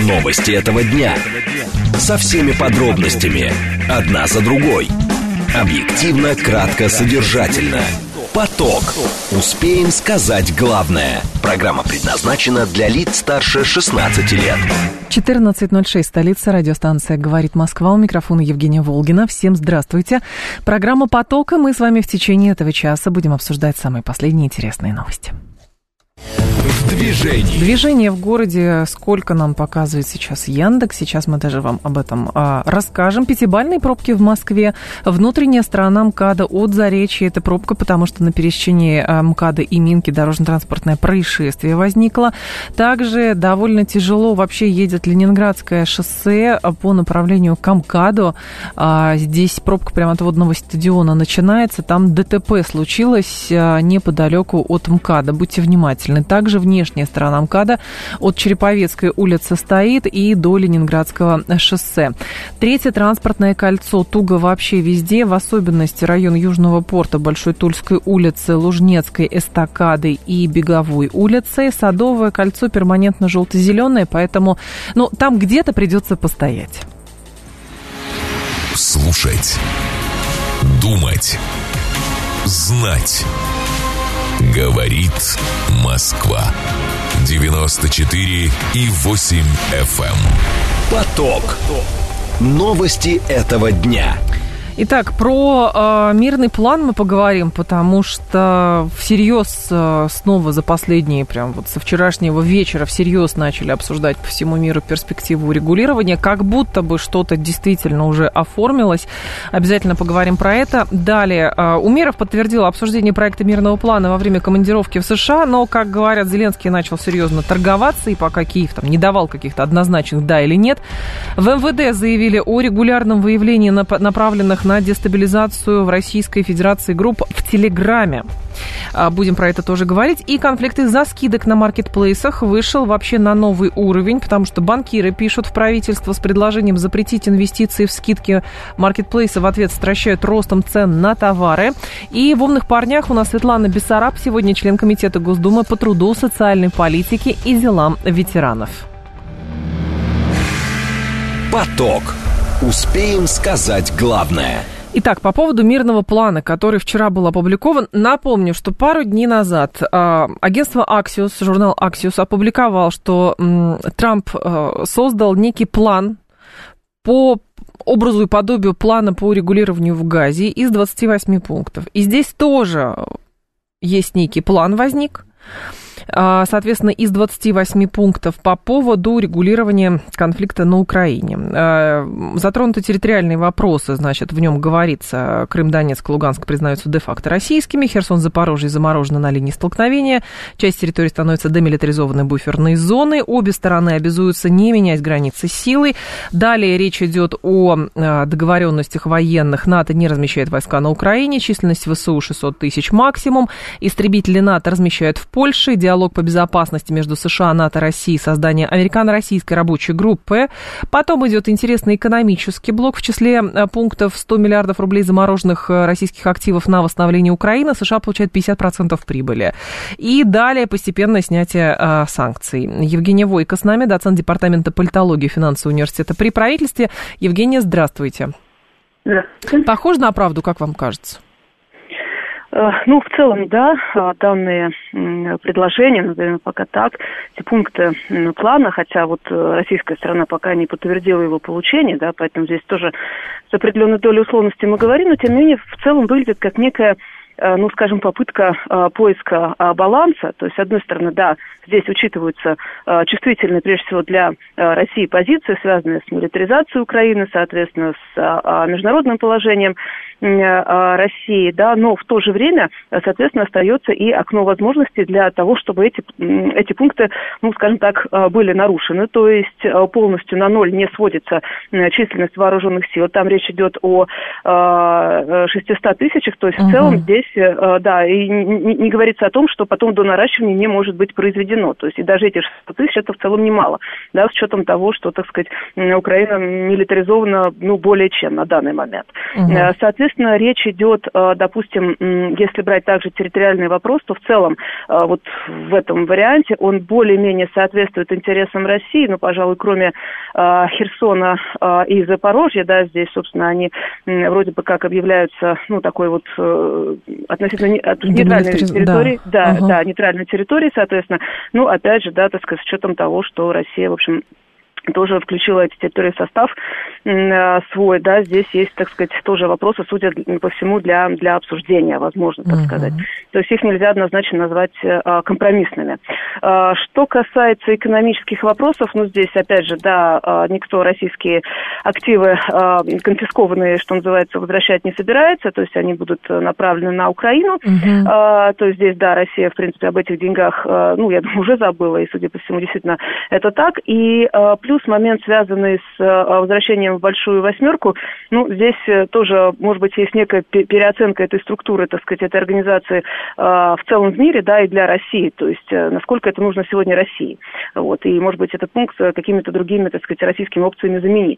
Новости этого дня. Со всеми подробностями. Одна за другой. Объективно, кратко, содержательно. Поток. Успеем сказать главное. Программа предназначена для лиц старше 16 лет. 14:06, столица, радиостанция «Говорит Москва». У микрофона Евгения Волгина. Всем здравствуйте. Программа «Поток», и мы с вами в течение этого часа будем обсуждать самые последние интересные новости. Движение в городе, сколько нам показывает сейчас Яндекс. Сейчас мы даже вам об этом расскажем. Пятибалльные пробки в Москве. Внутренняя сторона МКАДа от Заречья. Это пробка, потому что на пересечении МКАДа и Минки дорожно-транспортное происшествие возникло. Также довольно тяжело вообще едет Ленинградское шоссе по направлению к МКАДу. Здесь пробка прямо от водного стадиона начинается. Там ДТП случилось неподалеку от МКАДа. Будьте внимательны. Также внешняя сторона МКАДа от Череповецкой улицы стоит и до Ленинградского шоссе. Третье транспортное кольцо туго вообще везде, в особенности район Южного порта, Большой Тульской улицы, Лужнецкой, Эстакады и Беговой улицы. Садовое кольцо перманентно желто-зеленое, поэтому там где-то придется постоять. Слушать, думать, знать. Говорит Москва. 94,8 FM. Поток. Новости этого дня. Итак, про мирный план мы поговорим, потому что всерьез снова за последние, прям вот со вчерашнего вечера всерьез начали обсуждать по всему миру перспективу урегулирования, как будто бы что-то действительно уже оформилось. Обязательно поговорим про это. Далее, Умеров подтвердил обсуждение проекта мирного плана во время командировки в США, но, как говорят, Зеленский начал серьезно торговаться, и пока Киев там не давал каких-то однозначных да или нет. В МВД заявили о регулярном выявлении направленных на дестабилизацию в Российской Федерации групп в Телеграме. Будем про это тоже говорить. И конфликт из-за скидок на маркетплейсах вышел вообще на новый уровень, потому что банкиры пишут в правительство с предложением запретить инвестиции в скидки. Маркетплейсы в ответ стращают ростом цен на товары. И в «Умных парнях» у нас Светлана Бессараб, сегодня член Комитета Госдумы по труду, социальной политике и делам ветеранов. Поток. Успеем сказать главное. Итак, по поводу мирного плана, который вчера был опубликован, напомню, что пару дней назад агентство Axios, журнал Axios опубликовал, что Трамп создал некий план по образу и подобию плана по урегулированию в Газе из 28 пунктов. И здесь тоже есть некий план возник. Соответственно, из 28 пунктов по поводу регулирования конфликта на Украине. Затронуты территориальные вопросы, значит, в нем говорится, Крым, Донецк, Луганск признаются де-факто российскими, Херсон, Запорожье заморожены на линии столкновения, часть территории становится демилитаризованной буферной зоной, обе стороны обязуются не менять границы силой. Далее речь идет о договоренностях военных. НАТО не размещает войска на Украине, численность ВСУ 600 тысяч максимум, истребители НАТО размещают в Польше, диалог по безопасности между США, НАТО, Россией, создание американо-российской рабочей группы. Потом идет интересный экономический блок. В числе пунктов 100 миллиардов рублей замороженных российских активов на восстановление Украины. США получает 50% прибыли. И далее постепенное снятие санкций. Евгения Войко с нами, доцент департамента политологии финансового университета при правительстве. Евгения, здравствуйте. Здравствуйте. Похоже на правду, как вам кажется? В целом, да, данные предложения, назовем пока так, эти пункты плана, хотя вот российская сторона пока не подтвердила его получение, да, поэтому здесь тоже с определенной долей условности мы говорим, но тем не менее в целом выглядит как некая, попытка поиска баланса. То есть, с одной стороны, да, здесь учитываются чувствительные, прежде всего, для России позиции, связанные с милитаризацией Украины, соответственно, с международным положением России, да, но в то же время, соответственно, остается и окно возможностей для того, чтобы эти пункты, были нарушены, то есть полностью на ноль не сводится численность вооруженных сил. Там речь идет о 600 тысячах, то есть в целом здесь здесь, да, и не говорится о том, что потом до наращивания не может быть произведено. То есть и даже эти 600 тысяч это в целом немало, да, с учетом того, что, так сказать, Украина милитаризована, более чем на данный момент. Соответственно, речь идет, допустим, если брать также территориальный вопрос, то в целом вот в этом варианте он более-менее соответствует интересам России, пожалуй, кроме Херсона и Запорожья, да, здесь, собственно, они вроде бы как объявляются, такой вот относительно нейтральной территории, да, нейтральной территории, соответственно, опять же, да, так сказать, с учетом того, что Россия, в общем, тоже включила эти территории в состав свой, да, здесь есть, так сказать, тоже вопросы, судя по всему, для обсуждения, возможно, так сказать. То есть их нельзя однозначно назвать компромиссными. Что касается экономических вопросов, здесь, опять же, да, никто российские активы конфискованные, что называется, возвращать не собирается, то есть они будут направлены на Украину. То есть здесь, да, Россия, в принципе, об этих деньгах, я думаю, уже забыла, и, судя по всему, действительно, это так. И плюс момент, связанный с возвращением в большую восьмерку, здесь тоже, может быть, есть некая переоценка этой структуры, так сказать, этой организации в целом в мире, да, и для России, то есть насколько это нужно сегодня России. Вот, и, может быть, этот пункт какими-то другими, так сказать, российскими опциями заменить.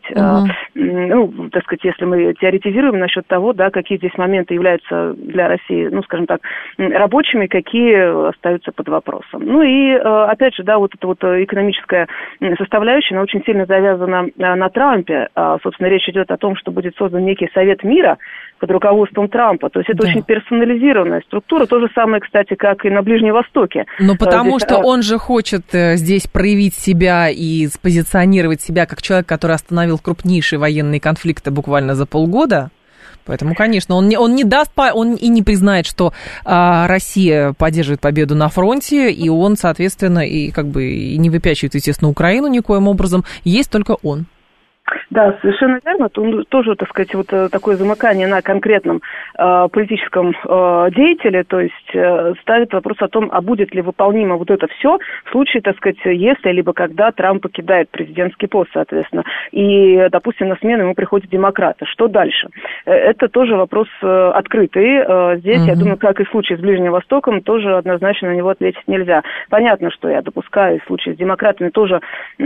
Так сказать, если мы теоретизируем насчет того, да, какие здесь моменты являются для России, скажем так, рабочими, какие остаются под вопросом. И, опять же, да, вот эта вот экономическая составляющая, она очень сильно завязана на Трампе. Собственно, речь идет о том, что будет создан некий Совет мира под руководством Трампа. То есть это очень персонализированная структура. То же самое, кстати, как и на Ближнем Востоке. Потому что он же хочет здесь проявить себя и спозиционировать себя как человек, который остановил крупнейшие военные конфликты буквально за полгода. Поэтому, конечно, он не даст, он и не признает, что Россия поддерживает победу на фронте, и он, соответственно, и и не выпячивает, естественно, Украину никоим образом. Есть только он. Да, совершенно верно. Тут тоже, так сказать, вот такое замыкание на конкретном политическом деятеле, то есть ставит вопрос о том, а будет ли выполнимо вот это все в случае, так сказать, если либо когда Трамп покидает президентский пост, соответственно, и, допустим, на смену ему приходят демократы. Что дальше? Это тоже вопрос открытый. Здесь, я думаю, как и в случае с Ближним Востоком, тоже однозначно на него ответить нельзя. Понятно, что я допускаю в случае с демократами тоже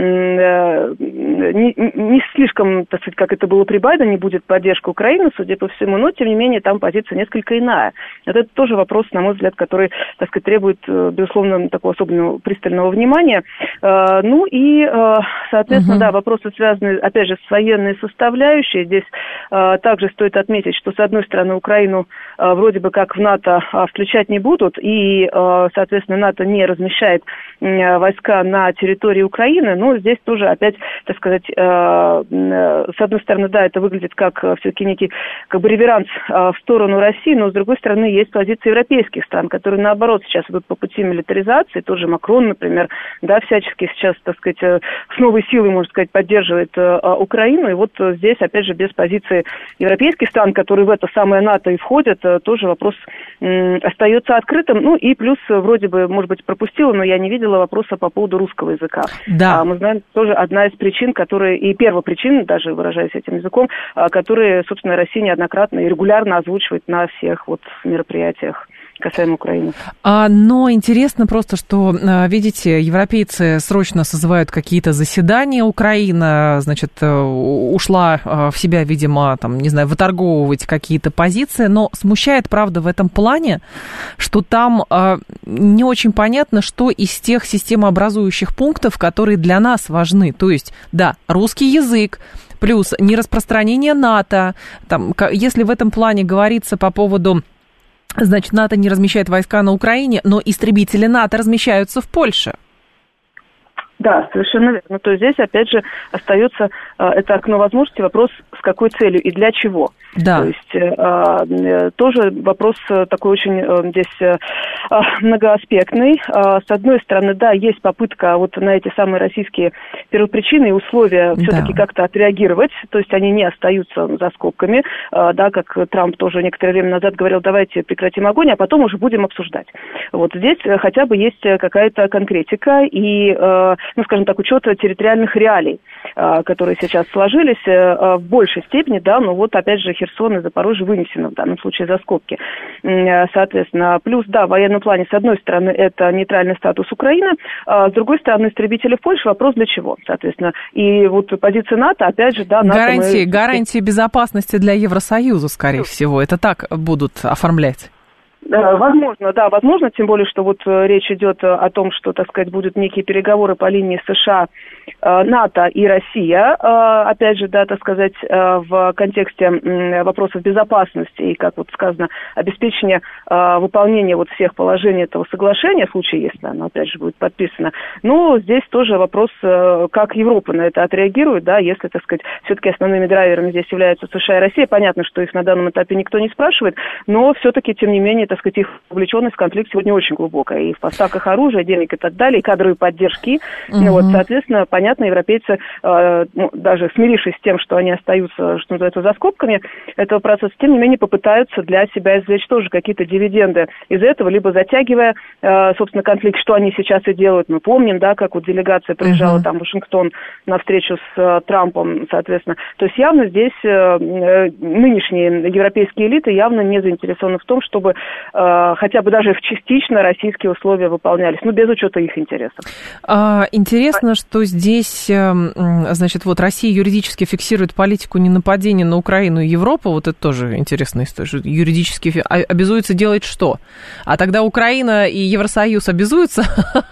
не слишком, так сказать, как это было при Байдене, будет поддержка Украины, судя по всему, но, тем не менее, там позиция несколько иная. Это тоже вопрос, на мой взгляд, который, так сказать, требует, безусловно, такого особенного пристального внимания. Соответственно, да, вопросы связаны, опять же, с военной составляющей. Здесь также стоит отметить, что, с одной стороны, Украину вроде бы как в НАТО включать не будут, и, соответственно, НАТО не размещает войска на территории Украины, но здесь тоже опять, так сказать, с одной стороны, да, это выглядит как все-таки некий реверанс в сторону России, но с другой стороны есть позиции европейских стран, которые наоборот сейчас идут по пути милитаризации, тоже Макрон, например, да, всячески сейчас, так сказать, с новой силой, можно сказать, поддерживает Украину, и вот здесь, опять же, без позиции европейских стран, которые в это самое НАТО и входят, тоже вопрос остается открытым, и плюс, вроде бы, может быть, пропустила, но я не видела вопроса по поводу русского языка. Да. Мы знаем, тоже одна из причин, которые, и первопричин, даже выражаясь этим языком, которые, собственно, Россия неоднократно и регулярно озвучивает на всех мероприятиях касаемо Украины. Но интересно просто, что, видите, европейцы срочно созывают какие-то заседания, Украина, значит, ушла в себя, видимо, выторговывать какие-то позиции, но смущает, правда, в этом плане, что там не очень понятно, что из тех системообразующих пунктов, которые для нас важны, то есть, да, русский язык, плюс нераспространение НАТО, если в этом плане говорится по поводу... Значит, НАТО не размещает войска на Украине, но истребители НАТО размещаются в Польше. Да, совершенно верно. То есть здесь, опять же, остается это окно возможностей, вопрос, с какой целью и для чего. Да. То есть тоже вопрос такой очень здесь многоаспектный. С одной стороны, да, есть попытка на эти самые российские первопричины и условия все-таки как-то отреагировать, то есть они не остаются за скобками, да, как Трамп тоже некоторое время назад говорил, давайте прекратим огонь, а потом уже будем обсуждать. Вот здесь хотя бы есть какая-то конкретика, и скажем так, учета территориальных реалий, которые сейчас сложились в большей степени, да, но вот опять же Херсон и Запорожье вынесены в данном случае за скобки. Соответственно, плюс, да, в военном плане, с одной стороны, это нейтральный статус Украины, а с другой стороны, истребители в Польше, вопрос для чего, соответственно. И вот позиция НАТО, опять же, да, НАТО... Гарантии безопасности для Евросоюза, скорее всего, это так будут оформлять. Возможно, да, возможно, тем более, что вот речь идет о том, что, так сказать, будут некие переговоры по линии США, НАТО и Россия, опять же, да, так сказать, в контексте вопросов безопасности и, как вот сказано, обеспечения выполнения вот всех положений этого соглашения, в случае, если оно, опять же, будет подписано. Но здесь тоже вопрос, как Европа на это отреагирует, да, если, так сказать, все-таки основными драйверами здесь являются США и Россия. Понятно, что их на данном этапе никто не спрашивает, но все-таки, тем не менее, так сказать, их вовлеченность в конфликт сегодня очень глубокая. И в поставках оружия, денег и так далее, и кадровой поддержки. Вот, соответственно, понятно, европейцы, даже смирившись с тем, что они остаются, что называется, за скобками этого процесса, тем не менее попытаются для себя извлечь тоже какие-то дивиденды из этого, либо затягивая, собственно, конфликт, что они сейчас и делают. Мы помним, да, как вот делегация приезжала там в Вашингтон на встречу с Трампом, соответственно. То есть явно здесь нынешние европейские элиты явно не заинтересованы в том, чтобы хотя бы даже частично российские условия выполнялись, но без учета их интересов. Интересно, что здесь, значит, вот Россия юридически фиксирует политику ненападения на Украину и Европу, вот это тоже интересная история, юридически обязуется делать что? А тогда Украина и Евросоюз обязуются,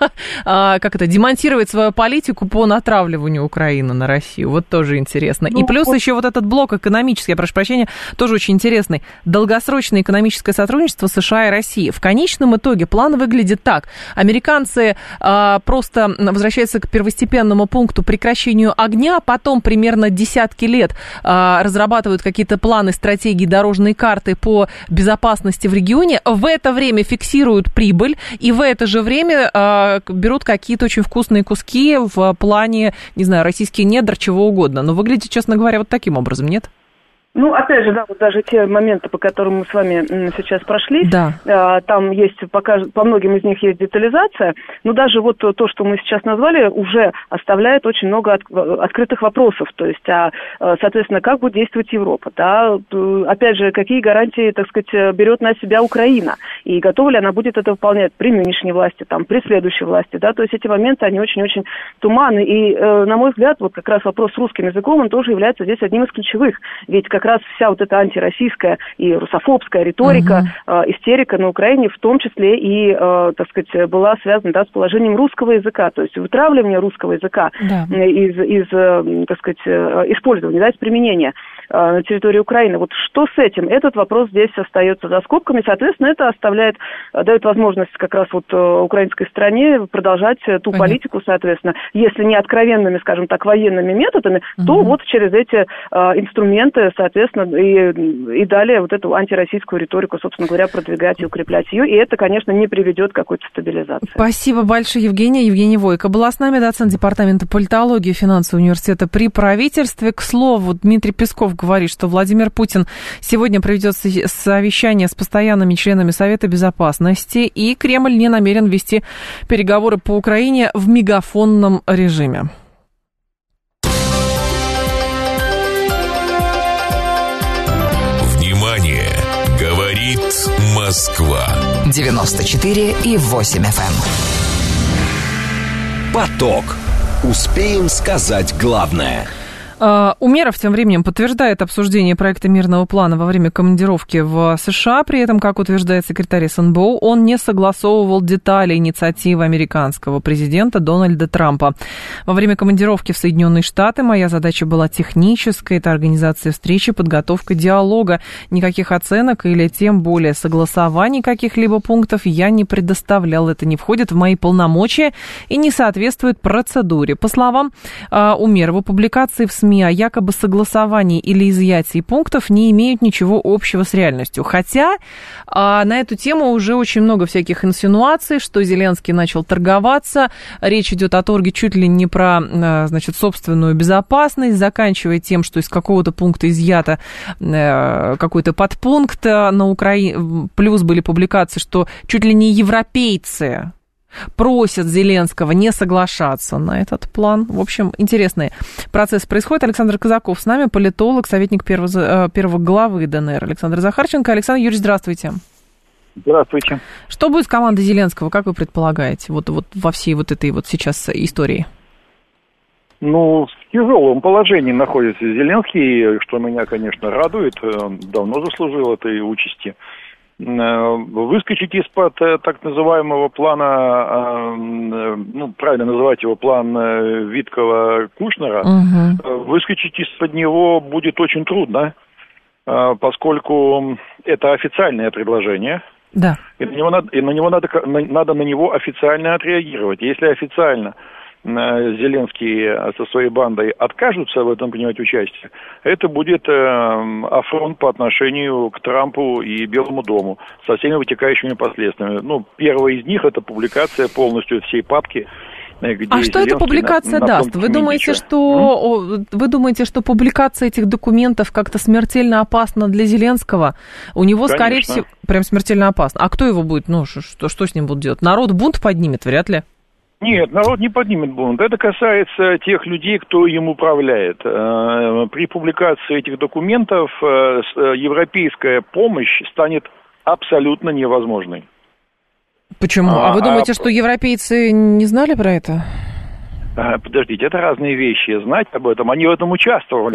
демонтировать свою политику по натравливанию Украины на Россию, вот тоже интересно. И плюс еще вот этот блок экономический, я прошу прощения, тоже очень интересный, долгосрочное экономическое сотрудничество США и России. В конечном итоге план выглядит так. Американцы просто возвращаются к первостепенному пункту прекращению огня, потом примерно десятки лет разрабатывают какие-то планы, стратегии, дорожные карты по безопасности в регионе. В это время фиксируют прибыль и в это же время берут какие-то очень вкусные куски в плане, не знаю, российские недр, чего угодно. Но выглядит, честно говоря, вот таким образом, нет? Ну, опять же, да, вот даже те моменты, по которым мы с вами сейчас прошлись, да. Там есть, по многим из них есть детализация, но даже вот то, что мы сейчас назвали, уже оставляет очень много открытых вопросов, то есть, соответственно, как будет действовать Европа, да, опять же, какие гарантии, так сказать, берет на себя Украина, и готова ли она будет это выполнять при нынешней власти, там, при следующей власти, да, то есть эти моменты, они очень-очень туманны, и, на мой взгляд, вот как раз вопрос с русским языком, он тоже является здесь одним из ключевых, ведь как раз вся вот эта антироссийская и русофобская риторика, истерика на Украине, в том числе и, так сказать, была связана, да, с положением русского языка, то есть вытравливание русского языка из так сказать, использования, да, из применения на территории Украины. Вот что с этим? Этот вопрос здесь остается за скобками, соответственно, это дает возможность как раз вот украинской стороне продолжать ту политику, соответственно, если не откровенными, скажем так, военными методами, то вот через эти инструменты, соответственно, и далее вот эту антироссийскую риторику, собственно говоря, продвигать и укреплять ее, и это, конечно, не приведет к какой-то стабилизации. Спасибо большое, Евгения. Евгения Войко была с нами, доцент департамента политологии и финансового университета при правительстве. К слову, Дмитрий Песков говорит, что Владимир Путин сегодня проведет совещание с постоянными членами Совета Безопасности, и Кремль не намерен вести переговоры по Украине в мегафонном режиме. Говорит Москва. 94,8 FM. Поток. Успеем сказать главное. Умеров тем временем подтверждает обсуждение проекта мирного плана во время командировки в США. При этом, как утверждает секретарь СНБО, он не согласовывал детали инициативы американского президента Дональда Трампа. Во время командировки в Соединенные Штаты моя задача была техническая. Это организация встречи, подготовка диалога. Никаких оценок или тем более согласований каких-либо пунктов я не предоставлял. Это не входит в мои полномочия и не соответствует процедуре. По словам Умерова, публикации в СМИ о якобы согласовании или изъятии пунктов не имеют ничего общего с реальностью. Хотя на эту тему уже очень много всяких инсинуаций, что Зеленский начал торговаться. Речь идет о торге чуть ли не про, значит, собственную безопасность, заканчивая тем, что из какого-то пункта изъято какой-то подпункт на Украине. Плюс были публикации, что чуть ли не европейцы просят Зеленского не соглашаться на этот план. В общем, интересный процесс происходит. Александр Казаков с нами, политолог, советник первого главы ДНР Александр Захарченко. Александр Юрьевич, здравствуйте. Здравствуйте. Что будет с командой Зеленского, как вы предполагаете, вот во всей вот этой вот сейчас истории? Ну, в тяжелом положении находится Зеленский, что меня, конечно, радует. Давно заслужил этой участи. Выскочить из-под так называемого плана, ну, правильно называть его план Виткова-Кушнера, выскочить из-под него будет очень трудно, поскольку это официальное предложение. Да. И надо на него официально отреагировать. Если официально Зеленский со своей бандой откажутся в этом принимать участие, это будет афронт по отношению к Трампу и Белому дому со всеми вытекающими последствиями. Ну, первая из них — это публикация полностью всей папки. А что эта публикация даст? Вы думаете, что публикация этих документов как-то смертельно опасна для Зеленского? У него, конечно, скорее всего, прям смертельно опасно. А кто его будет, что с ним будут делать? Народ бунт поднимет? Вряд ли. Нет, народ не поднимет бунт. Это касается тех людей, кто им управляет. При публикации этих документов европейская помощь станет абсолютно невозможной. Почему? А вы думаете, что европейцы не знали про это? Подождите, это разные вещи. Знать об этом, они в этом участвовали.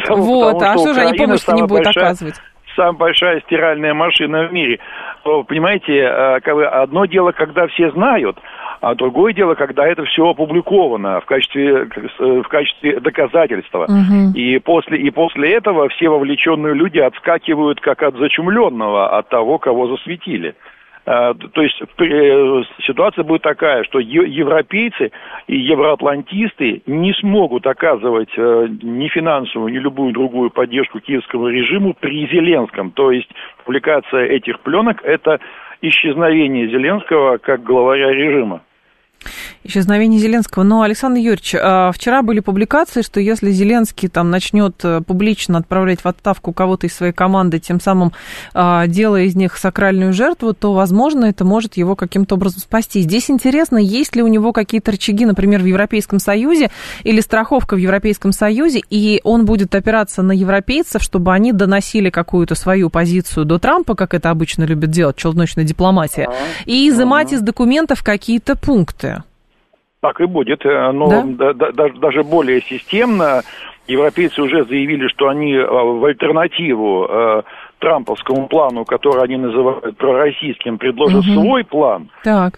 А что же они помощь-то не будут оказывать? Самая большая стиральная машина в мире. Понимаете, одно дело, когда все знают, а другое дело, когда это все опубликовано в качестве доказательства. И после этого все вовлеченные люди отскакивают как от зачумленного, от того, кого засветили. То есть ситуация будет такая, что европейцы и евроатлантисты не смогут оказывать ни финансовую, ни любую другую поддержку киевскому режиму при Зеленском. То есть публикация этих пленок – это исчезновение Зеленского как главаря режима. Исчезновение Зеленского. Но, Александр Юрьевич, вчера были публикации, что если Зеленский там начнет публично отправлять в отставку кого-то из своей команды, тем самым делая из них сакральную жертву, то, возможно, это может его каким-то образом спасти. Здесь интересно, есть ли у него какие-то рычаги, например, в Европейском Союзе или страховка в Европейском Союзе, и он будет опираться на европейцев, чтобы они доносили какую-то свою позицию до Трампа, как это обычно любят делать челночная дипломатия, и изымать из документов какие-то пункты. Так и будет, но даже более системно. Европейцы уже заявили, что они в альтернативу трамповскому плану, который они называют пророссийским, предложат свой план. Так.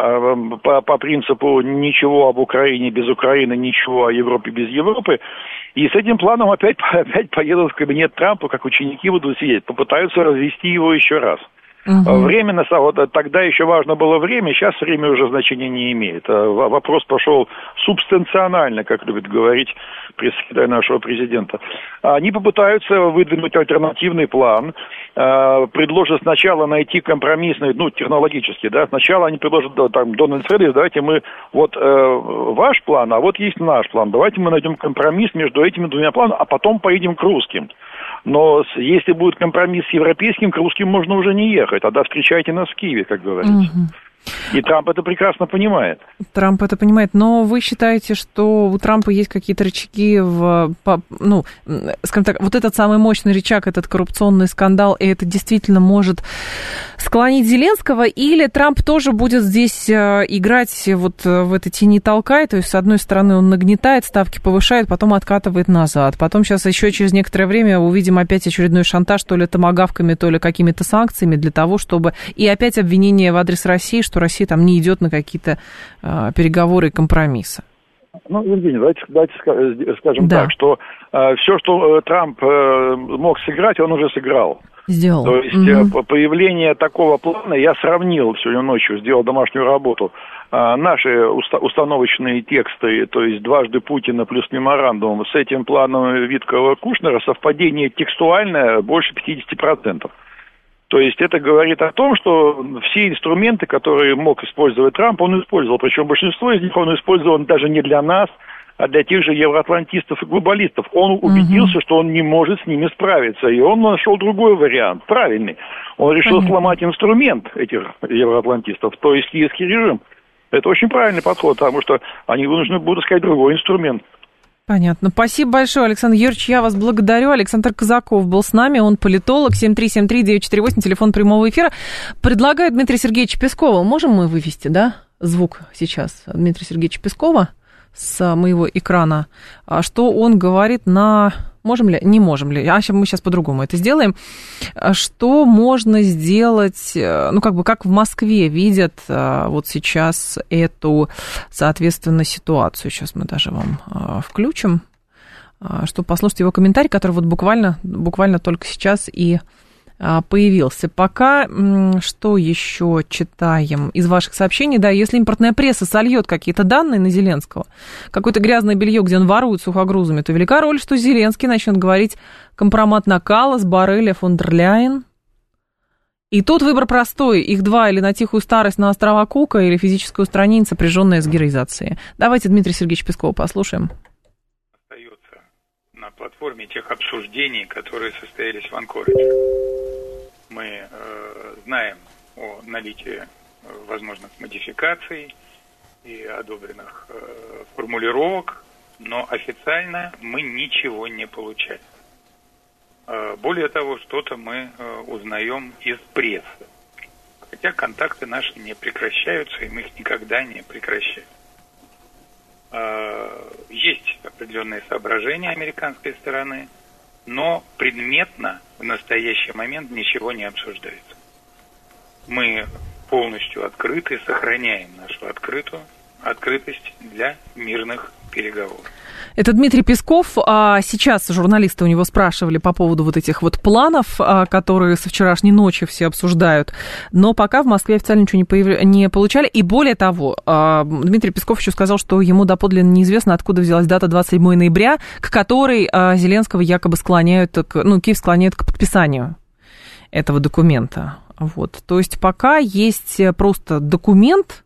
По принципу ничего об Украине без Украины, ничего о Европе без Европы. И с этим планом опять поедут в кабинет Трампа, как ученики будут сидеть, попытаются развести его еще раз. Временно, тогда еще важно было время, сейчас время уже значения не имеет. Вопрос пошел субстанционально, как любит говорить пресс-секретарь нашего президента. Они попытаются выдвинуть альтернативный план, предложат сначала найти компромиссный, технологически, да, сначала они предложат, Дональд Фредерик, давайте мы, ваш план, а вот есть наш план, давайте мы найдем компромисс между этими двумя планами, а потом поедем к русским. Но если будет компромисс с европейским, к русским можно уже не ехать. Тогда встречайте нас в Киеве, как говорится. И Трамп это прекрасно понимает. Трамп это понимает, но вы считаете, что у Трампа есть какие-то рычаги скажем так, вот этот самый мощный рычаг, этот коррупционный скандал, и это действительно может склонить Зеленского, или Трамп тоже будет здесь играть вот в этой тени толкай, то есть с одной стороны он нагнетает, ставки повышает, потом откатывает назад, потом сейчас еще через некоторое время увидим опять очередной шантаж, то ли томагавками, то ли какими-то санкциями для того, чтобы... И опять обвинение в адрес России, что Россия там не идет на какие-то переговоры и компромиссы. Евгений, давайте скажем так, что все, что Трамп мог сыграть, он уже сыграл. Сделал. То есть появление такого плана, я сравнил сегодня ночью, сделал домашнюю работу, наши установочные тексты, то есть дважды Путина плюс меморандум, с этим планом Виткова-Кушнера совпадение текстуальное больше 50%. То есть это говорит о том, что все инструменты, которые мог использовать Трамп, он использовал. Причем большинство из них он использовал даже не для нас, а для тех же евроатлантистов и глобалистов. Он убедился, что он не может с ними справиться. И он нашел другой вариант, правильный. Он решил сломать инструмент этих евроатлантистов, то есть киевский режим. Это очень правильный подход, потому что они вынуждены будут искать другой инструмент. Понятно. Спасибо большое, Александр Юрьевич, я вас благодарю. Александр Казаков был с нами, он политолог, 7373948, телефон прямого эфира. Предлагаю Дмитрия Сергеевича Пескова. Можем мы вывести, да, звук сейчас Дмитрия Сергеевича Пескова с моего экрана? Что он говорит на... Можем ли? Не можем ли? Мы сейчас по-другому это сделаем. Что можно сделать, ну, как в Москве видят вот сейчас эту, соответственно, ситуацию. Сейчас мы даже вам включим, чтобы послушать его комментарий, который вот буквально только сейчас и появился. Пока что еще читаем из ваших сообщений? Да, если импортная пресса сольет какие-то данные на Зеленского, какое-то грязное белье, где он ворует сухогрузами, то велика роль, что Зеленский начнет говорить компромат на Каллас, Борреля, фон дер Ляйен. И тут выбор простой. Их два: или на тихую старость на острова Кука, или физическое устранение, сопряженное с героизацией. Давайте Дмитрия Сергеевича Пескова послушаем. Остается на платформе тех обсуждений, которые состоялись в Анкоридже. Мы знаем о наличии возможных модификаций и одобренных формулировок, но официально мы ничего не получаем. Более того, что-то мы узнаем из прессы. Хотя контакты наши не прекращаются, и мы их никогда не прекращаем. Есть определенные соображения американской стороны, но предметно в настоящий момент ничего не обсуждается. Мы полностью открыты, сохраняем нашу открытость для мирных переговоров. Это Дмитрий Песков. Сейчас журналисты у него спрашивали по поводу вот этих вот планов, которые со вчерашней ночи все обсуждают. Но пока в Москве официально ничего не получали. И более того, Дмитрий Песков еще сказал, что ему доподлинно неизвестно, откуда взялась дата 27 ноября, к которой Зеленского якобы Киев склоняет к подписанию этого документа. Вот. То есть пока есть просто документ,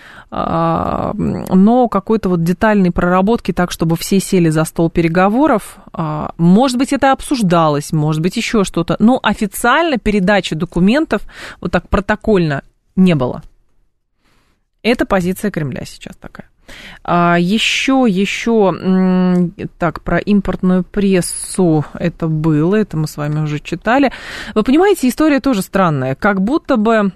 но какой-то вот детальной проработки так, чтобы все сели за стол переговоров. Может быть, это обсуждалось, может быть, еще что-то. Но официально передачи документов вот так протокольно не было. Это позиция Кремля сейчас такая. Еще, так, про импортную прессу это было, это мы с вами уже читали. Вы понимаете, история тоже странная. Как будто бы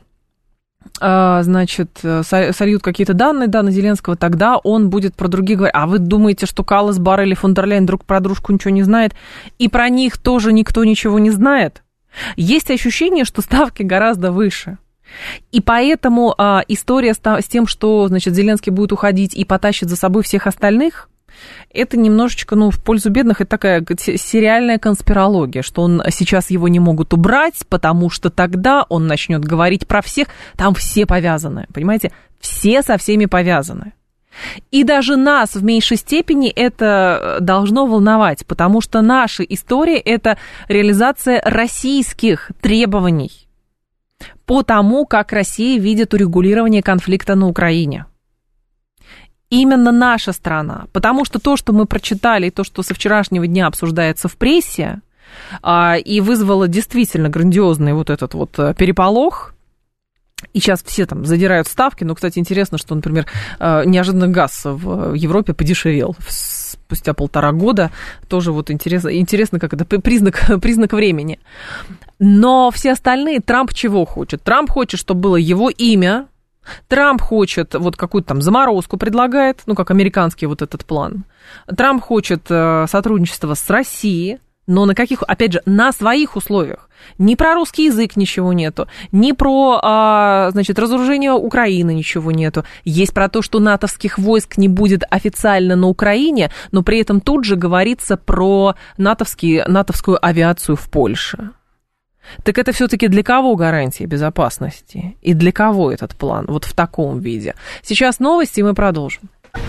сольют какие-то данные Зеленского, тогда он будет про других говорить. А вы думаете, что Каллас, Боррель или фон дер Ляйен друг про дружку ничего не знает? И про них тоже никто ничего не знает? Есть ощущение, что ставки гораздо выше. И поэтому история с тем, что, Зеленский будет уходить и потащит за собой всех остальных, это немножечко, в пользу бедных, это такая сериальная конспирология, что сейчас его не могут убрать, потому что тогда он начнет говорить про всех, там все повязаны, понимаете, все со всеми повязаны. И даже нас в меньшей степени это должно волновать, потому что наша история – это реализация российских требований по тому, как Россия видит урегулирование конфликта на Украине. Именно наша страна, потому что то, что мы прочитали, и то, что со вчерашнего дня обсуждается в прессе, и вызвало действительно грандиозный вот этот вот переполох, и сейчас все там задирают ставки, но, кстати, интересно, что, например, неожиданно газ в Европе подешевел спустя 1,5 года, тоже вот интересно, как это признак времени. Но все остальные, Трамп чего хочет? Трамп хочет, чтобы было его имя. Трамп хочет вот какую-то там заморозку предлагает, как американский вот этот план. Трамп хочет сотрудничество с Россией, но на каких, опять же, на своих условиях. Ни про русский язык ничего нету, ни про, разоружение Украины ничего нету. Есть про то, что натовских войск не будет официально на Украине, но при этом тут же говорится про натовскую авиацию в Польше. Так это все-таки для кого гарантии безопасности? И для кого этот план вот в таком виде? Сейчас новости, и мы продолжим.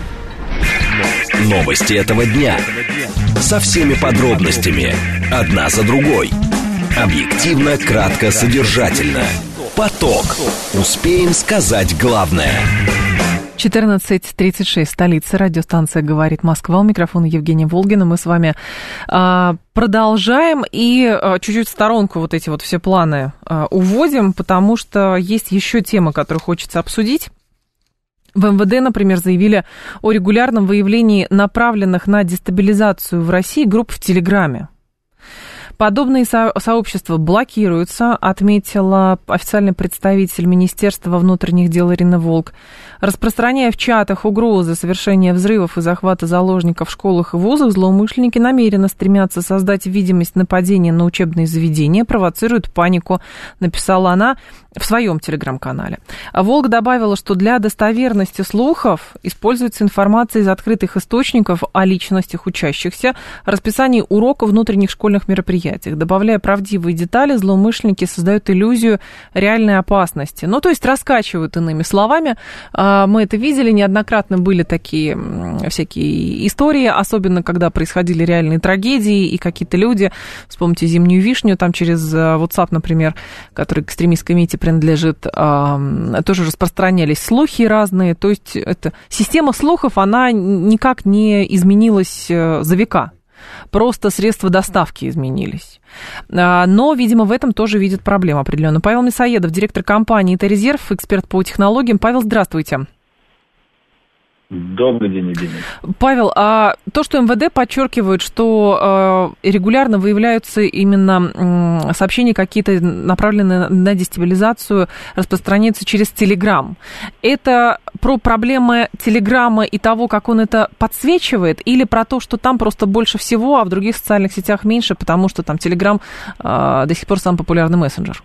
Новости этого дня. Со всеми подробностями. Одна за другой. Объективно, кратко, содержательно. Поток. Успеем сказать главное. 14:36, столица, радиостанция «Говорит Москва». У микрофона Евгения Волгина. Мы с вами продолжаем и чуть-чуть в сторонку вот эти вот все планы уводим, потому что есть еще тема, которую хочется обсудить. В МВД, например, заявили о регулярном выявлении направленных на дестабилизацию в России групп в Телеграме. Подобные сообщества блокируются, отметила официальный представитель Министерства внутренних дел Ирина Волк. Распространяя в чатах угрозы совершения взрывов и захвата заложников в школах и вузах, злоумышленники намеренно стремятся создать видимость нападения на учебные заведения, провоцируют панику, написала она в своем телеграм-канале. Волк добавила, что для достоверности слухов используется информация из открытых источников о личностях учащихся, расписании уроков, внутренних школьных мероприятиях. Добавляя правдивые детали, злоумышленники создают иллюзию реальной опасности. Ну, то есть раскачивают, иными словами. Мы это видели, неоднократно были такие всякие истории, особенно когда происходили реальные трагедии, и какие-то люди, вспомните «Зимнюю вишню», там через WhatsApp, например, который к экстремистской МИТе принадлежит, тоже распространялись слухи разные. То есть это, система слухов, она никак не изменилась за века. Просто средства доставки изменились. Но, видимо, в этом тоже видят проблему определенно. Павел Мясоедов, директор компании «Итарезерв», эксперт по технологиям. Павел, здравствуйте. Добрый день, Евгений. Павел, а то, что МВД подчеркивает, что регулярно выявляются именно сообщения какие-то, направленные на дестабилизацию, распространяются через Телеграм, это про проблемы Телеграма и того, как он это подсвечивает, или про то, что там просто больше всего, а в других социальных сетях меньше, потому что там Телеграм до сих пор самый популярный мессенджер?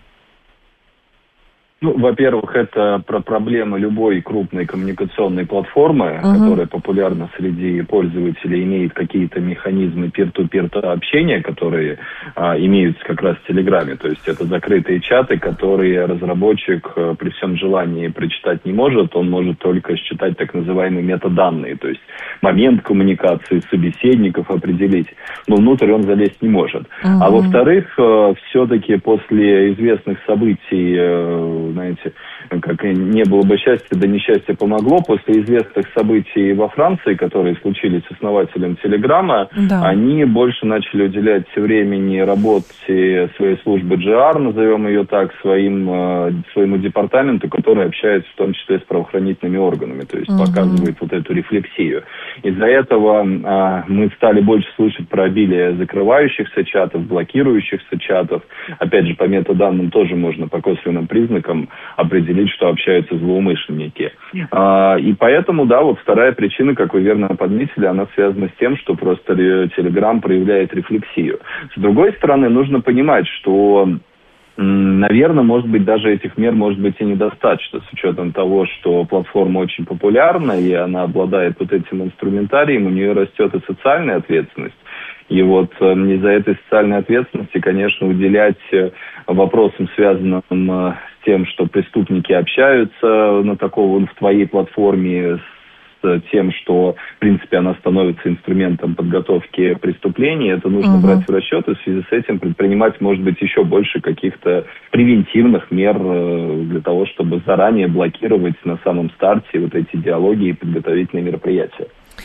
Ну, во-первых, это про проблемы любой крупной коммуникационной платформы, которая популярна среди пользователей, имеет какие-то механизмы peer-to-peer общения, которые имеются как раз в Телеграме. То есть это закрытые чаты, которые разработчик при всем желании прочитать не может, он может только считать так называемые метаданные, то есть момент коммуникации собеседников определить, но внутрь он залезть не может. А во-вторых, все-таки после известных событий, знаете, как не было бы счастья, да несчастье помогло. После известных событий во Франции, которые случились с основателем Телеграма, они больше начали уделять времени работе своей службы GR, назовем ее так, своему департаменту, который общается в том числе с правоохранительными органами, то есть показывает вот эту рефлексию. Из-за этого мы стали больше слышать про обилие закрывающихся чатов, блокирующихся чатов. Опять же, по метаданным тоже можно по косвенным признакам определить, что общаются злоумышленники. И поэтому, да, вот вторая причина, как вы верно подметили, она связана с тем, что просто Telegram проявляет рефлексию. С другой стороны, нужно понимать, что, наверное, может быть, даже этих мер может быть и недостаточно, с учетом того, что платформа очень популярна, и она обладает вот этим инструментарием, у нее растет и социальная ответственность. И вот из-за этой социальной ответственности, конечно, уделять вопросам, связанным с тем, что преступники общаются в твоей платформе, с тем, что, в принципе, она становится инструментом подготовки преступлений, это нужно брать в расчет, и в связи с этим предпринимать, может быть, еще больше каких-то превентивных мер для того, чтобы заранее блокировать на самом старте вот эти диалоги и подготовительные мероприятия.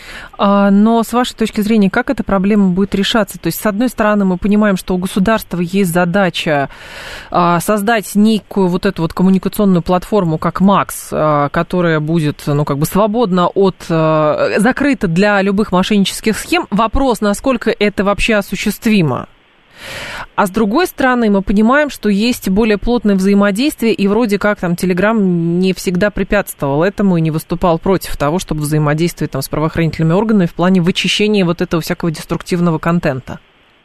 Но с вашей точки зрения, как эта проблема будет решаться? То есть, с одной стороны, мы понимаем, что у государства есть задача создать некую вот эту вот коммуникационную платформу, как МАКС, которая будет, свободна закрыта для любых мошеннических схем. Вопрос, насколько это вообще осуществимо? А с другой стороны, мы понимаем, что есть более плотное взаимодействие, и вроде как там Telegram не всегда препятствовал этому и не выступал против того, чтобы взаимодействовать там с правоохранительными органами в плане вычищения вот этого всякого деструктивного контента.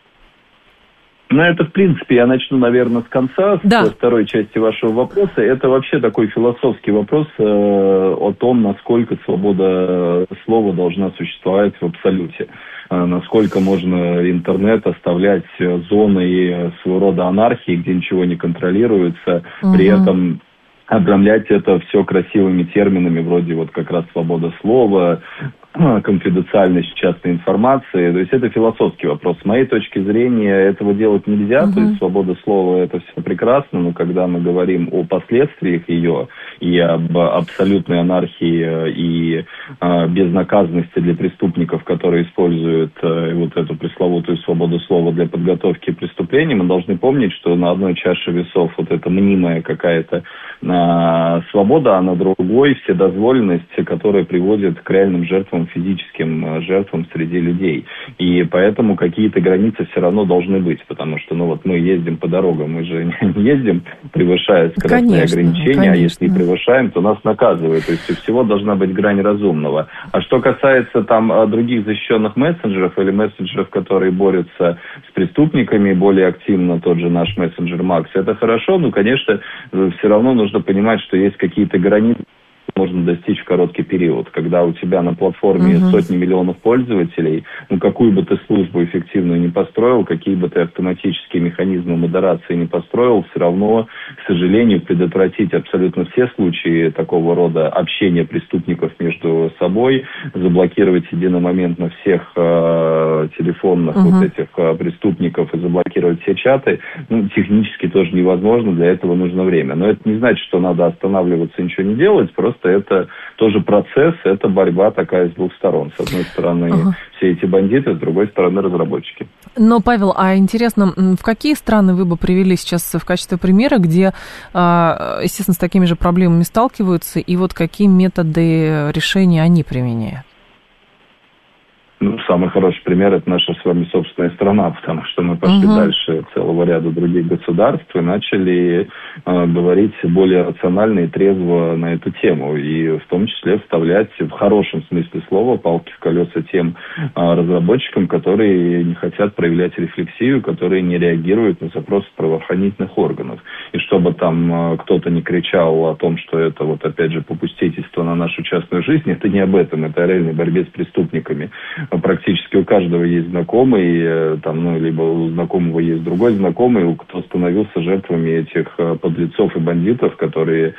Ну, это, в принципе, я начну, наверное, с конца, со второй части вашего вопроса. Это вообще такой философский вопрос о том, насколько свобода слова должна существовать в абсолюте. Насколько можно интернет оставлять зоной своего рода анархии, где ничего не контролируется, при этом обрамлять это все красивыми терминами, вроде вот как раз свобода слова, конфиденциальность частной информации. То есть это философский вопрос. С моей точки зрения, этого делать нельзя. То есть свобода слова — это все прекрасно, но когда мы говорим о последствиях ее и об абсолютной анархии и безнаказанности для преступников, которые используют вот эту пресловутую свободу слова для подготовки преступлений, мы должны помнить, что на одной чаше весов вот эта мнимая какая-то свобода, а на другой вседозволенность, которая приводит к реальным жертвам, физическим жертвам среди людей. И поэтому какие-то границы все равно должны быть, потому что, мы ездим по дорогам, мы же не ездим, превышая скоростные ограничения, а если и превышаем, то нас наказывают. То есть у всего должна быть грань разумного. А что касается других защищенных мессенджеров или мессенджеров, которые борются с преступниками более активно, тот же наш мессенджер Макс, это хорошо, но, конечно, все равно нужно понимать, что есть какие-то границы, можно достичь в короткий период. Когда у тебя на платформе сотни миллионов пользователей, какую бы ты службу эффективную не построил, какие бы ты автоматические механизмы модерации не построил, все равно, к сожалению, предотвратить абсолютно все случаи такого рода общения преступников между собой, заблокировать единомоментно всех телефонных этих преступников и заблокировать все чаты, технически тоже невозможно, для этого нужно время. Но это не значит, что надо останавливаться и ничего не делать, просто это тоже процесс, это борьба такая с двух сторон. С одной стороны, все эти бандиты, с другой стороны, разработчики. Но, Павел, а интересно, в какие страны вы бы привели сейчас в качестве примера, где, естественно, с такими же проблемами сталкиваются, и вот какие методы решения они применяют? Самый хороший пример — это наша с вами собственная страна, потому что мы пошли дальше целого ряда других государств и начали говорить более рационально и трезво на эту тему, и в том числе вставлять в хорошем смысле слова палки в колеса тем разработчикам, которые не хотят проявлять рефлексию, которые не реагируют на запросы правоохранительных органов. И чтобы там кто-то не кричал о том, что это опять же попустительство на нашу частную жизнь, это не об этом, это о реальной борьбе с преступниками. Практически у каждого есть знакомый, либо у знакомого есть другой знакомый, кто становился жертвами этих подлецов и бандитов, которые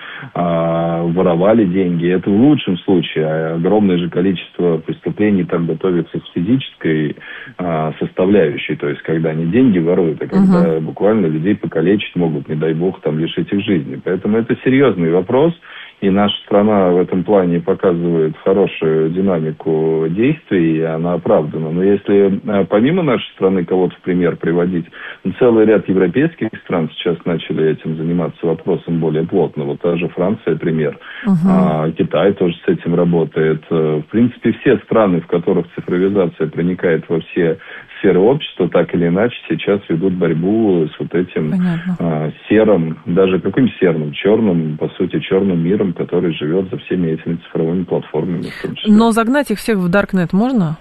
воровали деньги. Это в лучшем случае. А огромное же количество преступлений так готовится с физической составляющей, то есть когда они деньги воруют, а когда буквально людей покалечить могут, не дай бог, лишить их жизни. Поэтому это серьезный вопрос. И наша страна в этом плане показывает хорошую динамику действий, и она оправдана. Но если помимо нашей страны кого-то в пример приводить, целый ряд европейских стран сейчас начали этим заниматься вопросом более плотно. Вот та же Франция, пример. Китай тоже с этим работает. В принципе, все страны, в которых цифровизация проникает во все сферы общества, так или иначе сейчас ведут борьбу с этим серым, даже каким серым, черным, по сути, черным миром, который живет за всеми этими цифровыми платформами. Но загнать их всех в Даркнет можно?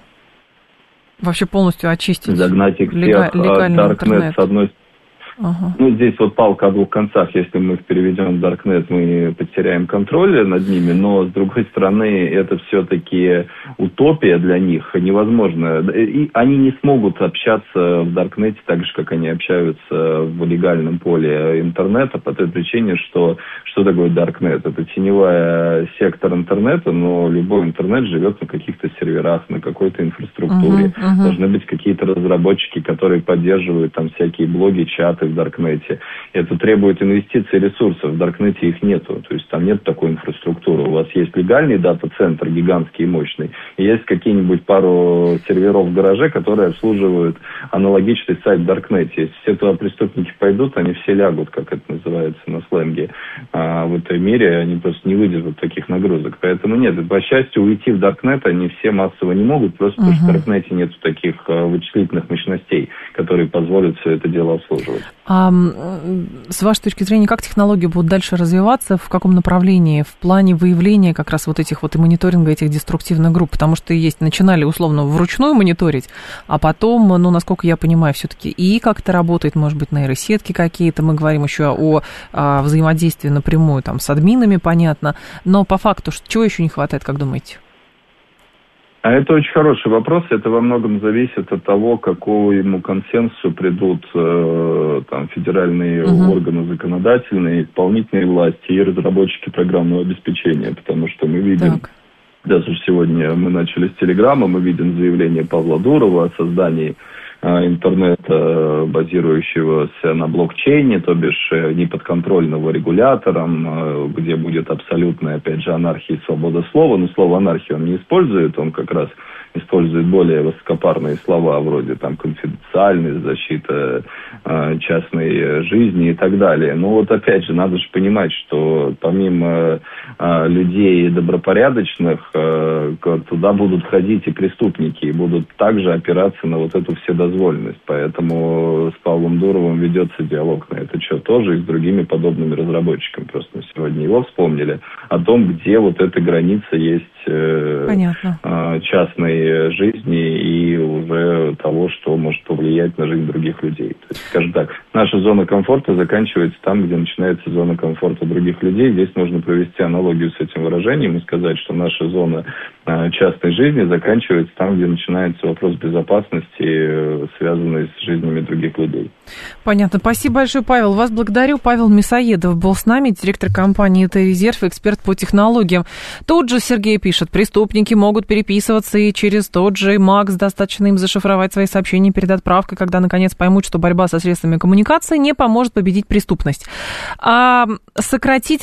Вообще полностью очистить? Загнать их всех в Даркнет, с одной стороны. Здесь палка о двух концах. Если мы их переведем в Darknet, мы потеряем контроль над ними, но, с другой стороны, это все-таки утопия для них, невозможно. И они не смогут общаться в Darknet так же, как они общаются в легальном поле интернета, по той причине, что такое Darknet? Это теневая сектор интернета, но любой интернет живет на каких-то серверах, на какой-то инфраструктуре. Должны быть какие-то разработчики, которые поддерживают всякие блоги, чаты в Даркнете. Это требует инвестиций и ресурсов. В Даркнете их нету. То есть там нет такой инфраструктуры. У вас есть легальный дата-центр, гигантский и мощный, и есть какие-нибудь пару серверов в гараже, которые обслуживают аналогичный сайт в Даркнете. Если все туда преступники пойдут, они все лягут, как это называется на сленге. А в этом мире они просто не выдержат таких нагрузок. Поэтому нет, по счастью, уйти в Даркнет они все массово не могут, просто потому что в Даркнете нету таких вычислительных мощностей, которые позволят все это дело обслуживать. А с вашей точки зрения, как технологии будут дальше развиваться, в каком направлении, в плане выявления как раз этих и мониторинга этих деструктивных групп? Потому что начинали условно вручную мониторить, а потом, насколько я понимаю, все-таки и как-то работает, может быть, нейросетки какие-то, мы говорим еще о взаимодействии напрямую с админами, понятно, но по факту, чего еще не хватает, как думаете? А это очень хороший вопрос. Это во многом зависит от того, к какому консенсусу придут федеральные органы законодательные, исполнительные власти и разработчики программного обеспечения. Потому что мы видим Даже сегодня мы начали с Телеграма, мы видим заявление Павла Дурова о создании интернета, базирующегося на блокчейне, то бишь неподконтрольного регулятором, где будет абсолютная, опять же, анархия и свобода слова. Но слово анархия он не использует, он как раз использует более высокопарные слова, вроде там конфиденциальность, защита частной жизни и так далее. Но вот опять же, надо же понимать, что помимо людей добропорядочных, туда будут ходить и преступники, и будут также опираться на вот эту вседозволенность. Поэтому с Павлом Дуровым ведется диалог на это что тоже и с другими подобными разработчиками. Просто мы сегодня его вспомнили о том, где вот эта граница есть частной жизни и уже того, что может повлиять на жизнь других людей. То есть, скажем так, наша зона комфорта заканчивается там, где начинается зона комфорта других людей. Здесь можно провести аналогию с этим выражением и сказать, что наша зона частной жизни заканчивается там, где начинается вопрос безопасности, связанный с жизнями других людей. Понятно. Спасибо большое, Павел. Вас благодарю. Павел Мясоедов был с нами, директор компании «Т-резерв», эксперт по технологиям. Тут же Сергей пишет: преступники могут переписываться и через тот же МАКС, достаточно им зашифровать свои сообщения перед отправкой, когда наконец поймут, что борьба со средствами коммуникации не поможет победить преступность. Сократить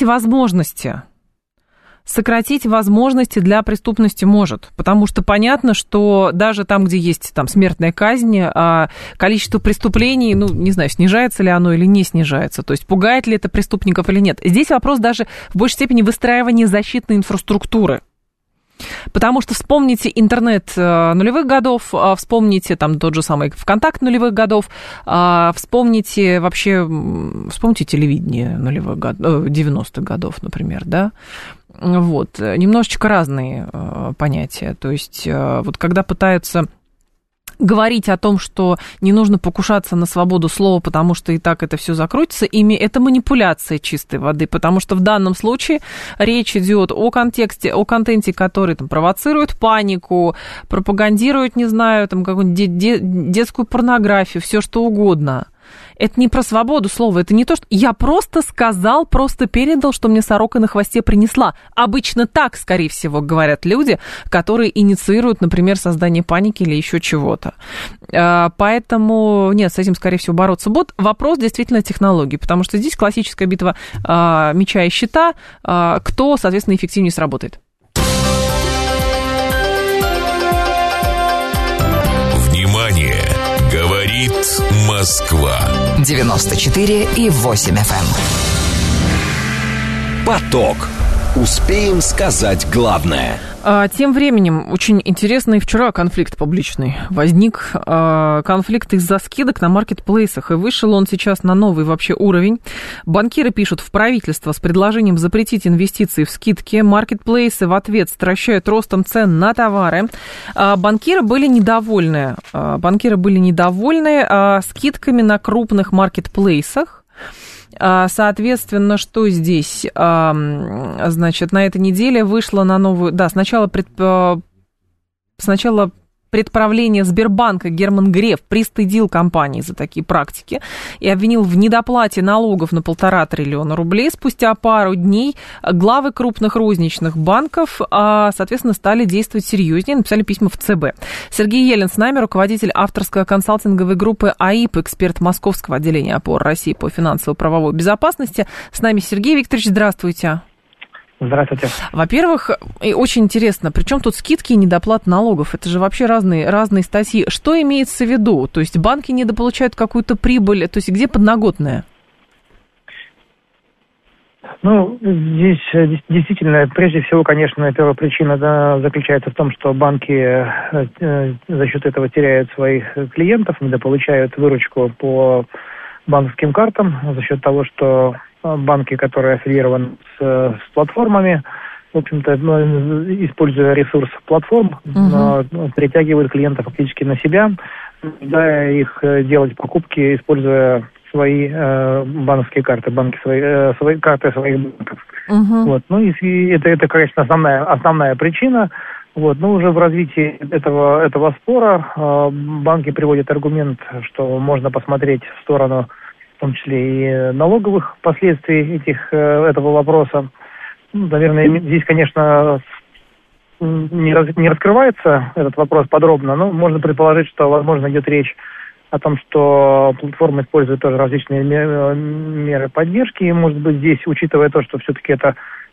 возможности для преступности может, потому что понятно, что даже там, где есть там смертная казнь, количество преступлений, не знаю, снижается ли оно или не снижается, то есть пугает ли это преступников или нет. Здесь вопрос даже в большей степени выстраивания защитной инфраструктуры. Потому что вспомните интернет нулевых годов, вспомните там тот же самый ВКонтакт нулевых годов, вспомните телевидение нулевых годов, 90-х годов, например, да. Вот, немножечко разные понятия. То есть вот когда пытаются говорить о том, что не нужно покушаться на свободу слова, потому что и так это все закрутится, это манипуляция чистой воды, потому что в данном случае речь идет о контенте, который там провоцирует панику, пропагандирует, не знаю, там какую-нибудь детскую порнографию, все что угодно. Это не про свободу слова, это не то, что я просто сказал, просто передал, что мне сорока на хвосте принесла. Обычно так, скорее всего, говорят люди, которые инициируют, например, создание паники или еще чего-то. Поэтому, нет, с этим, скорее всего, бороться будут. Вопрос действительно технологий, потому что здесь классическая битва меча и щита, кто, соответственно, эффективнее сработает. Внимание! Говорит Москва. 94,8 FM. Поток. Успеем сказать главное. Тем временем, очень интересный вчера конфликт публичный возник. Конфликт из-за скидок на маркетплейсах. И вышел он сейчас на новый вообще уровень. Банкиры пишут в правительство с предложением запретить инвестиции в скидки. Маркетплейсы в ответ стращают ростом цен на товары. Банкиры были недовольны скидками на крупных маркетплейсах. Соответственно, что здесь? Значит, на этой неделе вышло на новую... Да, сначала предправление Сбербанка Герман Греф пристыдил компании за такие практики и обвинил в недоплате налогов на 1,5 триллиона рублей. Спустя пару дней главы крупных розничных банков, соответственно, стали действовать серьезнее, написали письма в ЦБ. Сергей Елен с нами, руководитель авторской консалтинговой группы АИП, эксперт Московского отделения ОПОР России по финансово-правовой безопасности. С нами Сергей Викторович, здравствуйте. Здравствуйте. Во-первых, и очень интересно, при чем тут скидки и недоплат налогов? Это же вообще разные статьи. Что имеется в виду? То есть банки недополучают какую-то прибыль, то есть где подноготная? Здесь действительно, прежде всего, конечно, первая причина заключается в том, что банки за счет этого теряют своих клиентов, недополучают выручку по банковским картам за счет того, что банки, которые аффилированы с платформами, в общем-то, используя ресурс платформ, притягивают клиентов фактически на себя, да, их делать покупки, используя свои банковские карты, свои карты своих банков. Вот. И это, конечно, основная причина. Вот. Но уже в развитии этого спора банки приводят аргумент, что можно посмотреть в сторону, в том числе и налоговых последствий этого вопроса. Наверное, здесь, конечно, не раскрывается этот вопрос подробно, но можно предположить, что, возможно, идет речь о том, что платформа использует тоже различные меры поддержки. И, может быть, здесь, учитывая то, что все-таки это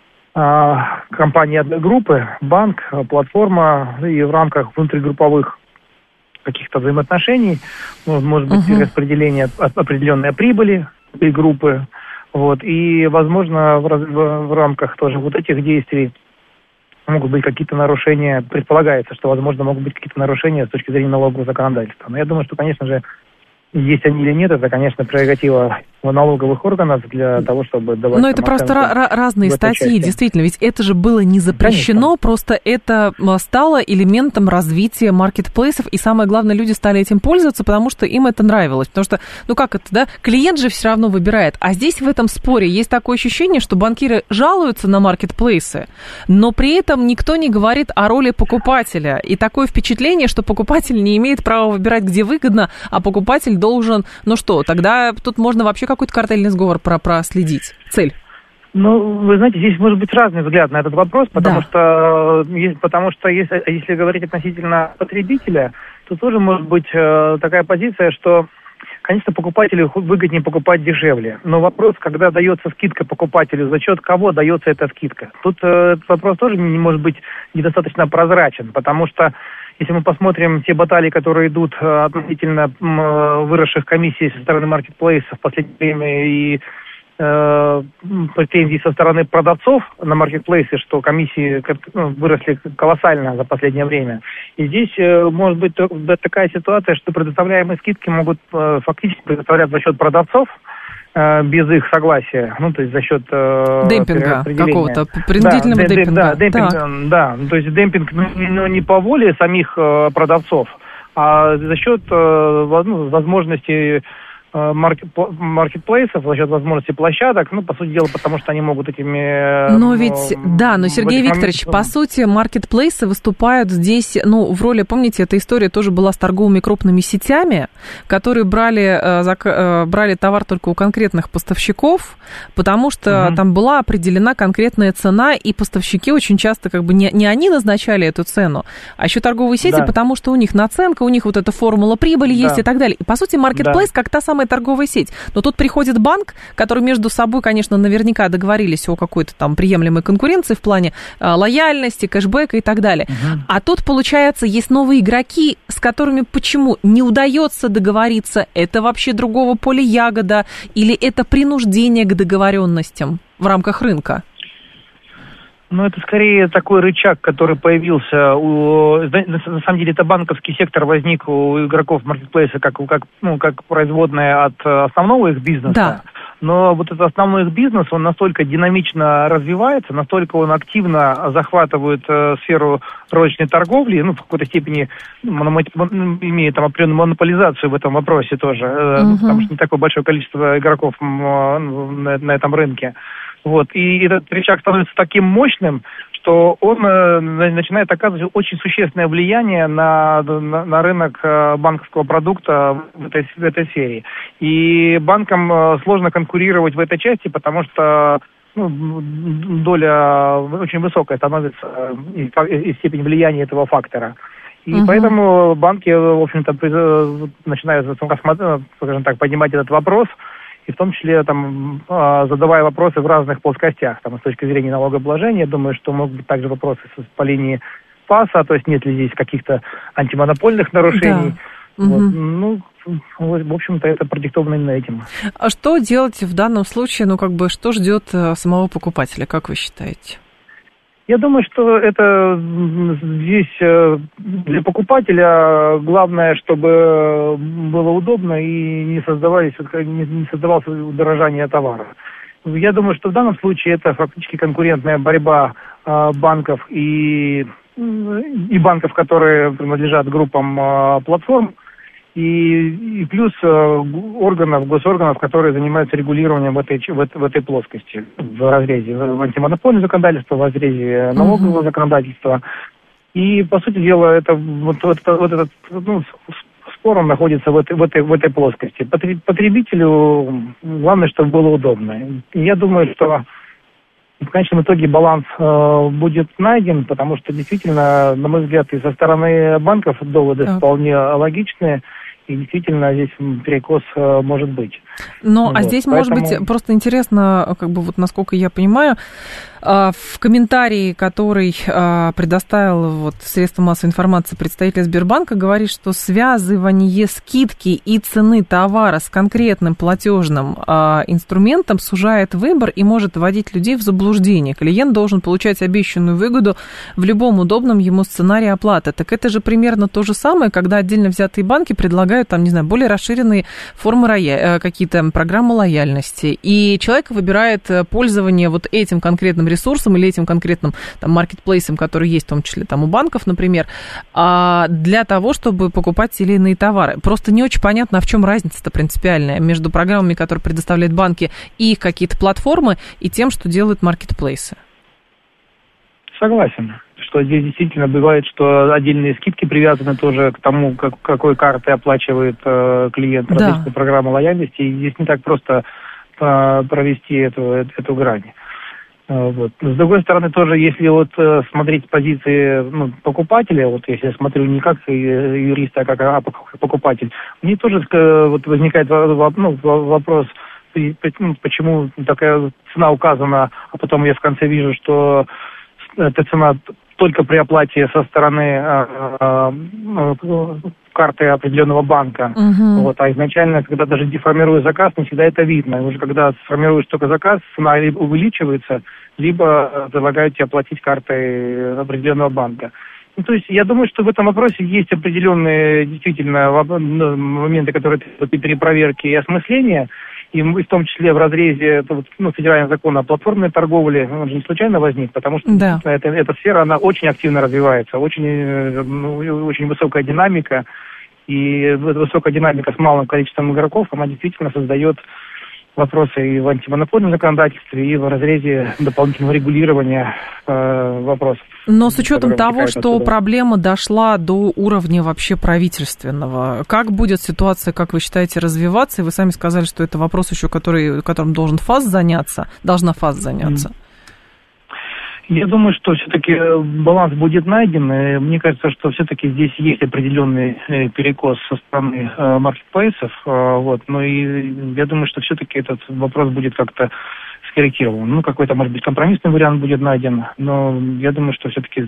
компания одной группы, банк, платформа, и в рамках внутригрупповых каких-то взаимоотношений, может быть, распределение определенной прибыли этой группы. Вот, и, возможно, в рамках тоже вот этих действий могут быть какие-то нарушения, предполагается, что, возможно, могут быть какие-то нарушения с точки зрения налогового законодательства. Но я думаю, что, конечно же, есть они или нет, это, конечно, прерогатива налоговых органов для того, чтобы давать... Но это просто разные статьи, действительно, ведь это же было не запрещено, конечно. Просто это стало элементом развития маркетплейсов, и самое главное, люди стали этим пользоваться, потому что им это нравилось, потому что, ну как это, да, клиент же все равно выбирает, а здесь в этом споре есть такое ощущение, что банкиры жалуются на маркетплейсы, но при этом никто не говорит о роли покупателя, и такое впечатление, что покупатель не имеет права выбирать, где выгодно, а покупатель должен, ну что, тогда тут можно вообще какой-то картельный сговор проследить. Цель. Ну, вы знаете, здесь может быть разный взгляд на этот вопрос, потому что если говорить относительно потребителя, то тоже может быть такая позиция, что, конечно, покупателю выгоднее покупать дешевле. Но вопрос, когда дается скидка покупателю, за счет кого дается эта скидка. Тут этот вопрос тоже не может быть недостаточно прозрачен, потому что если мы посмотрим те баталии, которые идут относительно выросших комиссий со стороны маркетплейсов в последнее время и претензий со стороны продавцов на маркетплейсы, что комиссии выросли колоссально за последнее время. И здесь может быть такая ситуация, что предоставляемые скидки могут фактически предоставляться за счет продавцов, без их согласия, ну, то есть за счет демпинга какого-то, принудительного демпинга. Да, то есть демпинг не по воле самих продавцов, а за счет возможности маркетплейсов, за счет возможности площадок, ну, по сути дела, потому что они могут этими... Но ведь, да, но, Сергей Викторович, по сути, маркетплейсы выступают здесь, ну, в роли, помните, эта история тоже была с торговыми крупными сетями, которые брали товар только у конкретных поставщиков, потому что там была определена конкретная цена, и поставщики очень часто, как бы, не они назначали эту цену, а еще торговые сети, потому что у них наценка, у них вот эта формула прибыли есть и так далее. И, по сути, маркетплейс как та самая торговая сеть. Но тут приходит банк, который между собой, конечно, наверняка договорились о какой-то там приемлемой конкуренции в плане лояльности, кэшбэка и так далее. А тут, получается, есть новые игроки, с которыми почему не удается договориться? Это вообще другого поля ягода? Или это принуждение к договоренностям в рамках рынка? Ну, это скорее такой рычаг, который появился на самом деле, это банковский сектор возник у игроков маркетплейса как производная от основного их бизнеса. Да. Но вот этот основной их бизнес, он настолько динамично развивается, настолько он активно захватывает сферу розничной торговли, ну, в какой-то степени имеет там определенную монополизацию в этом вопросе тоже, потому что не такое большое количество игроков на этом рынке. Вот. И этот рычаг становится таким мощным, что он начинает оказывать очень существенное влияние на рынок банковского продукта в этой сфере. И банкам сложно конкурировать в этой части, потому что доля очень высокая становится и степень влияния этого фактора. И поэтому банки, в общем-то, начинают, скажем так, поднимать этот вопрос, и в том числе там задавая вопросы в разных плоскостях. Там, с точки зрения налогообложения, я думаю, что могут быть также вопросы по линии ПАСа, то есть нет ли здесь каких-то антимонопольных нарушений. Да. Вот. Ну, в общем-то, это продиктовано именно этим. А что делать в данном случае? Ну, как бы, что ждет самого покупателя, как вы считаете? Я думаю, что это здесь для покупателя главное, чтобы было удобно и не создавалось удорожание товара. Я думаю, что в данном случае это фактически конкурентная борьба банков и банков, которые принадлежат группам платформ, и плюс госорганов, которые занимаются регулированием в этой плоскости, в разрезе в антимонопольного законодательства, в разрезе налогового законодательства. И, по сути дела, это этот спор, он находится в этой плоскости. Потребителю главное, чтобы было удобно. И я думаю, что В конечном итоге баланс будет найден, потому что действительно, на мой взгляд, и со стороны банков доводы вполне логичные, и действительно здесь перекос может быть. Ну, а здесь, поэтому... может быть, просто интересно, как бы вот насколько я понимаю, в комментарии, который предоставил вот средства массовой информации представитель Сбербанка, говорит, что связывание скидки и цены товара с конкретным платежным инструментом сужает выбор и может вводить людей в заблуждение. Клиент должен получать обещанную выгоду в любом удобном ему сценарии оплаты. Так это же примерно то же самое, когда отдельно взятые банки предлагают, там, не знаю, более расширенные формы какие-то программы лояльности. И человек выбирает пользование вот этим конкретным ресурсом или этим конкретным там маркетплейсом, который есть в том числе там у банков, например, для того, чтобы покупать те или иные товары. Просто не очень понятно, а в чем разница-то принципиальная между программами, которые предоставляют банки и их какие-то платформы, и тем, что делают маркетплейсы. Согласен, что здесь действительно бывает, что отдельные скидки привязаны тоже к тому, какой картой оплачивает клиент различные программы лояльности, и здесь не так просто провести эту грань. Вот. С другой стороны, тоже, если вот смотреть с позиции покупателя, вот если я смотрю не как юриста, а как покупатель, мне тоже вот возникает вопрос, почему такая цена указана, а потом я в конце вижу, что эта цена только при оплате со стороны карты определенного банка. Вот, а изначально, когда даже деформирую заказ, не всегда это видно. Уже когда формируешь только заказ, цена либо увеличивается, либо предлагают тебе оплатить картой определенного банка. Ну, то есть я думаю, что в этом вопросе есть определенные действительно моменты, которые требуют и перепроверки, и осмысления. И в том числе в разрезе федерального закона о платформенной торговле, он же не случайно возник, потому что эта сфера, она очень активно развивается, очень высокая динамика, и эта высокая динамика с малым количеством игроков, она действительно создает вопросы и в антимонопольном законодательстве, и в разрезе дополнительного регулирования вопросов. Но с учетом того, что проблема дошла до уровня вообще правительственного, как будет ситуация, как вы считаете, развиваться? И вы сами сказали, что это вопрос еще, которым должна ФАС заняться. Я думаю, что все-таки баланс будет найден. И мне кажется, что все-таки здесь есть определенный перекос со стороны маркетплейсов. Но и я думаю, что все-таки этот вопрос будет как-то скорректирован. Какой-то, может быть, компромиссный вариант будет найден. Но я думаю, что все-таки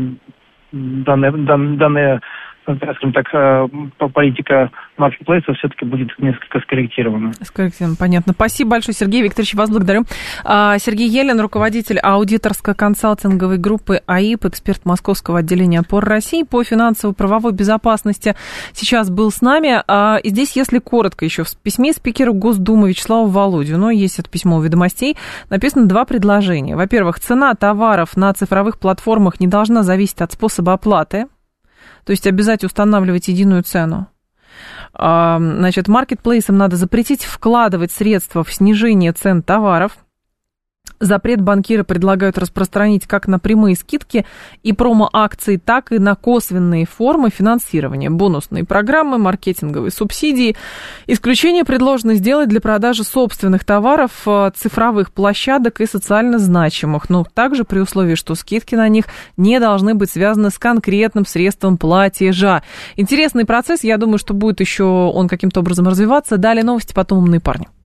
данная, скажем так, политика маркетплейса все-таки будет несколько скорректирована. Понятно. Спасибо большое, Сергей Викторович, вас благодарю. Сергей Елен, руководитель аудиторско-консалтинговой группы АИП, эксперт Московского отделения ОПОР России по финансово-правовой безопасности, сейчас был с нами. И здесь, если коротко, еще в письме спикеру Госдумы Вячеславу Володину, есть это письмо у «Ведомостей», написано два предложения. Во-первых, цена товаров на цифровых платформах не должна зависеть от способа оплаты, то есть обязательно устанавливать единую цену. Значит, маркетплейсам надо запретить вкладывать средства в снижение цен товаров. Запрет банкиры предлагают распространить как на прямые скидки и промо-акции, так и на косвенные формы финансирования, бонусные программы, маркетинговые субсидии. Исключение предложено сделать для продажи собственных товаров, цифровых площадок и социально значимых, но также при условии, что скидки на них не должны быть связаны с конкретным средством платежа. Интересный процесс, я думаю, что будет еще он каким-то образом развиваться. Далее новости, потом умные парни.